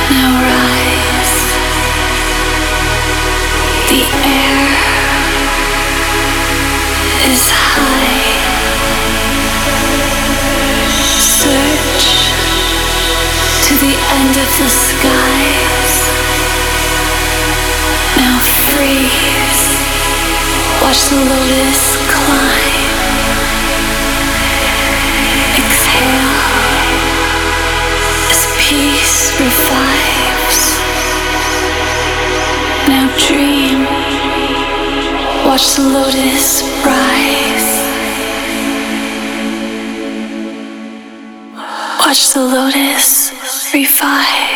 Now rise. The air is high. Search to the end of the skies. Now freeze. Watch the lotus climb. Exhale as peace revives. Now dream. Watch the lotus rise. Watch the lotus revive.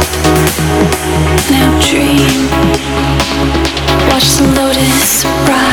Now dream. Watch the lotus rise.